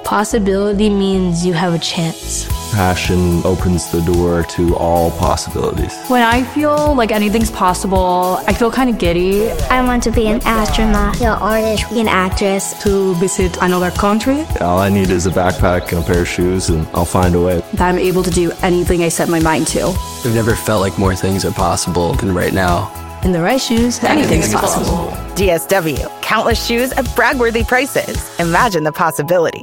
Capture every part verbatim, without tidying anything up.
Possibility means you have a chance. Passion opens the door to all possibilities. When I feel like anything's possible, I feel kind of giddy. I want to be an astronaut, an artist, an actress. To visit another country. All I need is a backpack and a pair of shoes, and I'll find a way. That I'm able to do anything I set my mind to. I've never felt like more things are possible than right now. In the right shoes, anything's, anything's possible. possible. D S W. Countless shoes at brag-worthy prices. Imagine the possibilities.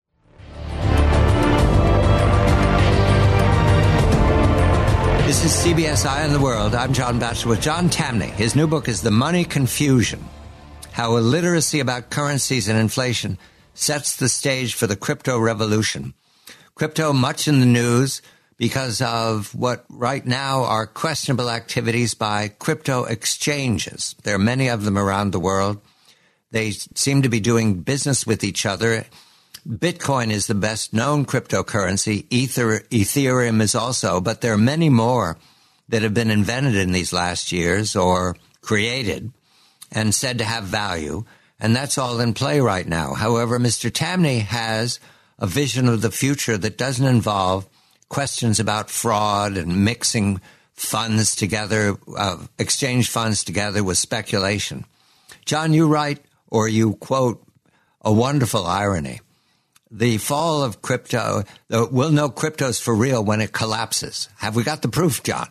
This is C B S Eye on the World. I'm John Batchelor with John Tamny. His new book is The Money Confusion, How Illiteracy About Currencies and Inflation Sets the Stage for the Crypto Revolution. Crypto much in the news because of what right now are questionable activities by crypto exchanges. There are many of them around the world. They seem to be doing business with each other. Bitcoin is the best known cryptocurrency. Ether, Ethereum is also, but there are many more that have been invented in these last years or created and said to have value. And that's all in play right now. However, Mister Tamny has a vision of the future that doesn't involve questions about fraud and mixing funds together, uh, exchange funds together with speculation. John, you write, or you quote, a wonderful irony. The fall of crypto, we'll know crypto's for real when it collapses. Have we got the proof, John?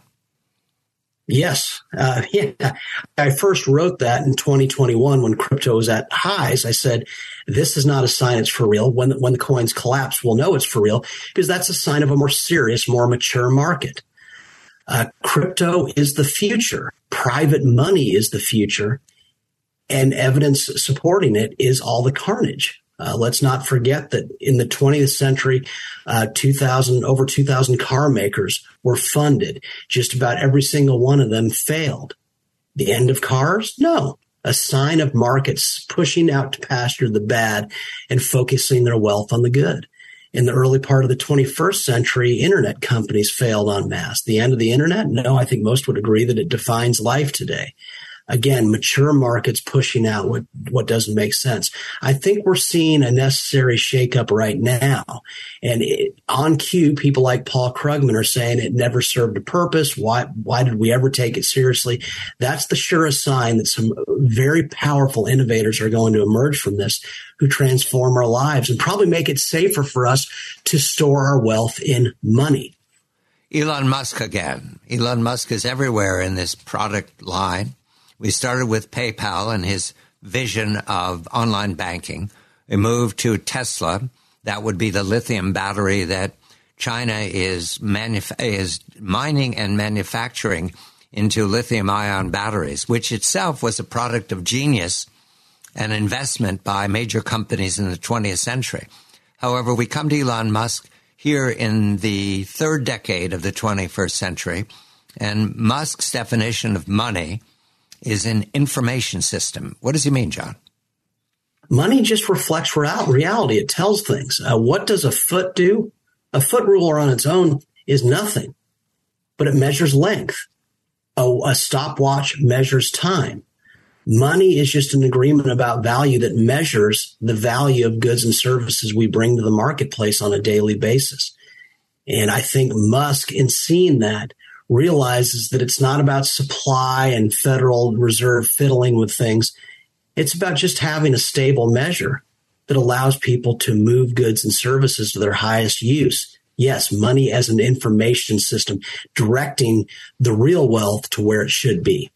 Yes. Uh, yeah. I first wrote that in twenty twenty-one when crypto was at highs. I said, this is not a sign it's for real. When, when the coins collapse, we'll know it's for real because that's a sign of a more serious, more mature market. Uh, crypto is the future. Private money is the future. And evidence supporting it is all the carnage. Uh, let's not forget that in the twentieth century, uh, two thousand, over two thousand car makers were funded. Just about every single one of them failed. The end of cars? No. A sign of markets pushing out to pasture the bad and focusing their wealth on the good. In the early part of the twenty-first century, internet companies failed en masse. The end of the internet? No, I think most would agree that it defines life today. Again, mature markets pushing out what, what doesn't make sense. I think we're seeing a necessary shakeup right now. And it, on cue, people like Paul Krugman are saying it never served a purpose. Why, why did we ever take it seriously? That's the surest sign that some very powerful innovators are going to emerge from this who transform our lives and probably make it safer for us to store our wealth in money. Elon Musk again. Elon Musk is everywhere in this product line. We started with PayPal and his vision of online banking. We moved to Tesla. That would be the lithium battery that China is manuf- is mining and manufacturing into lithium-ion batteries, which itself was a product of genius and investment by major companies in the twentieth century. However, we come to Elon Musk here in the third decade of the twenty-first century, and Musk's definition of money is an information system. What does he mean, John? Money just reflects reality. It tells things. Uh, what does a foot do? A foot ruler on its own is nothing, but it measures length. A, a stopwatch measures time. Money is just an agreement about value that measures the value of goods and services we bring to the marketplace on a daily basis. And I think Musk, in seeing that, realizes that it's not about supply and Federal Reserve fiddling with things. It's about just having a stable measure that allows people to move goods and services to their highest use. Yes, money as an information system, directing the real wealth to where it should be.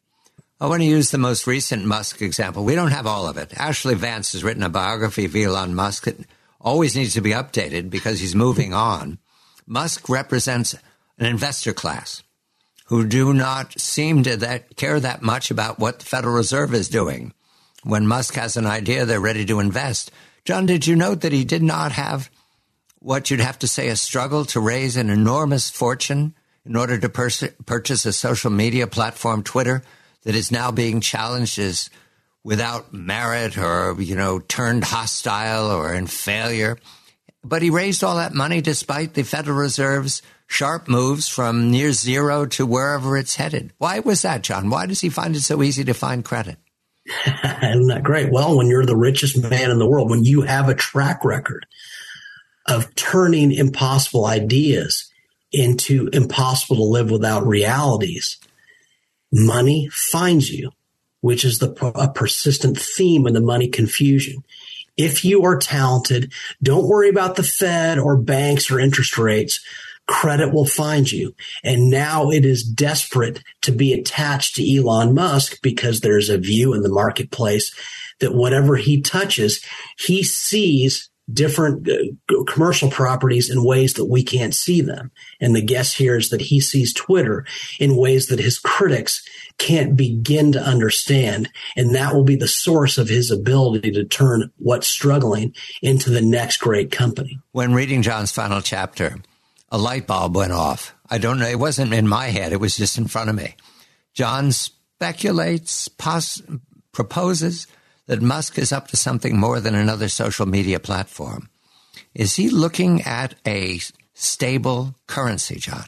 I want to use the most recent Musk example. We don't have all of it. Ashley Vance has written a biography of Elon Musk that always needs to be updated because he's moving on. Musk represents an investor class who do not seem to that care that much about what the Federal Reserve is doing. When Musk has an idea, they're ready to invest. John, did you note that he did not have what you'd have to say a struggle to raise an enormous fortune in order to pers- purchase a social media platform, Twitter, that is now being challenged as without merit or, you know, turned hostile or in failure? But he raised all that money despite the Federal Reserve's sharp moves from near zero to wherever it's headed. Why was that, John? Why does he find it so easy to find credit? Isn't that great? Well, when you're the richest man in the world, when you have a track record of turning impossible ideas into impossible to live without realities, money finds you, which is the a persistent theme in the money confusion. If you are talented, don't worry about the Fed or banks or interest rates. Credit will find you. And now it is desperate to be attached to Elon Musk because there's a view in the marketplace that whatever he touches, he sees different uh, commercial properties in ways that we can't see them. And the guess here is that he sees Twitter in ways that his critics can't begin to understand. And that will be the source of his ability to turn what's struggling into the next great company. When reading John's final chapter, a light bulb went off. I don't know. It wasn't in my head. It was just in front of me. John speculates, pos- proposes that Musk is up to something more than another social media platform. Is he looking at a stable currency, John?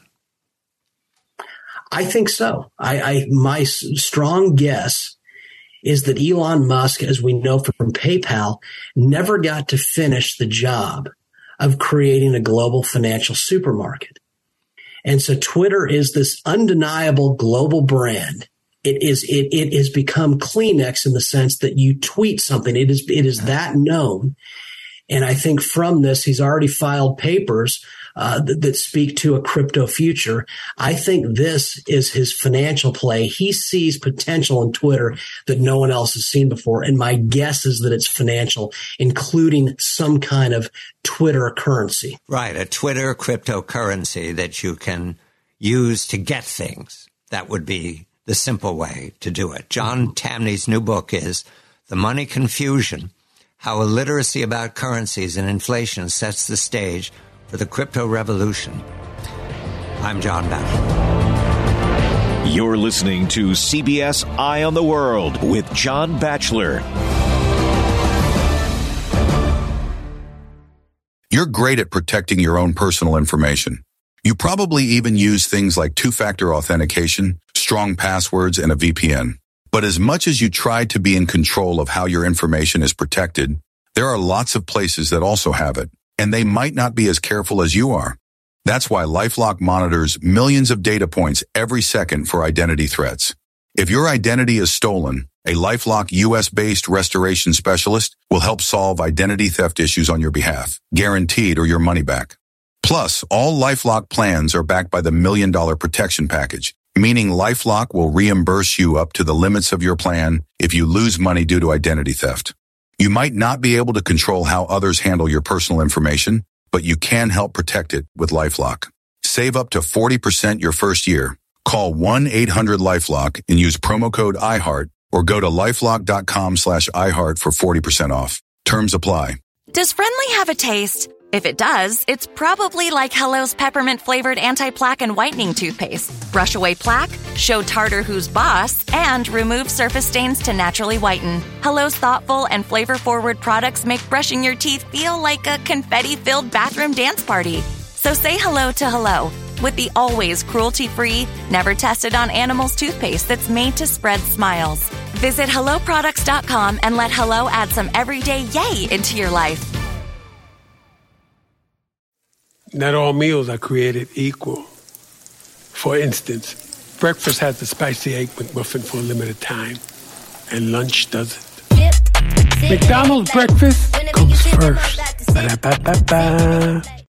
I think so. I, I my s- strong guess is that Elon Musk, as we know from PayPal, never got to finish the job of creating a global financial supermarket. And so Twitter is this undeniable global brand. It is, it, it has become Kleenex in the sense that you tweet something. It is, it is that known. And I think from this, he's already filed papers uh, that, that speak to a crypto future. I think this is his financial play. He sees potential in Twitter that no one else has seen before. And my guess is that it's financial, including some kind of Twitter currency. Right, a Twitter cryptocurrency that you can use to get things. That would be the simple way to do it. John Tamny's new book is The Money Confusion: How Illiteracy About Currencies and Inflation Sets the Stage for the Crypto Revolution. I'm John Batchelor. You're listening to C B S Eye on the World with John Batchelor. You're great at protecting your own personal information. You probably even use things like two-factor authentication, strong passwords, and a V P N. But as much as you try to be in control of how your information is protected, there are lots of places that also have it, and they might not be as careful as you are. That's why LifeLock monitors millions of data points every second for identity threats. If your identity is stolen, a LifeLock U S-based restoration specialist will help solve identity theft issues on your behalf, guaranteed or your money back. Plus, all LifeLock plans are backed by the Million Dollar Protection Package, meaning LifeLock will reimburse you up to the limits of your plan if you lose money due to identity theft. You might not be able to control how others handle your personal information, but you can help protect it with LifeLock. Save up to forty percent your first year. Call one eight hundred LifeLock and use promo code iHeart or go to lifelock.com slash iHeart for forty percent off. Terms apply. Does Friendly have a taste? If it does, it's probably like Hello's peppermint-flavored anti-plaque and whitening toothpaste. Brush away plaque, show tartar who's boss, and remove surface stains to naturally whiten. Hello's thoughtful and flavor-forward products make brushing your teeth feel like a confetti-filled bathroom dance party. So say hello to Hello with the always cruelty-free, never-tested-on-animals toothpaste that's made to spread smiles. Visit hello products dot com and let Hello add some everyday yay into your life. Not all meals are created equal. For instance, breakfast has the spicy egg McMuffin for a limited time, and lunch doesn't. McDonald's breakfast comes first. Ba-da-ba-ba-ba.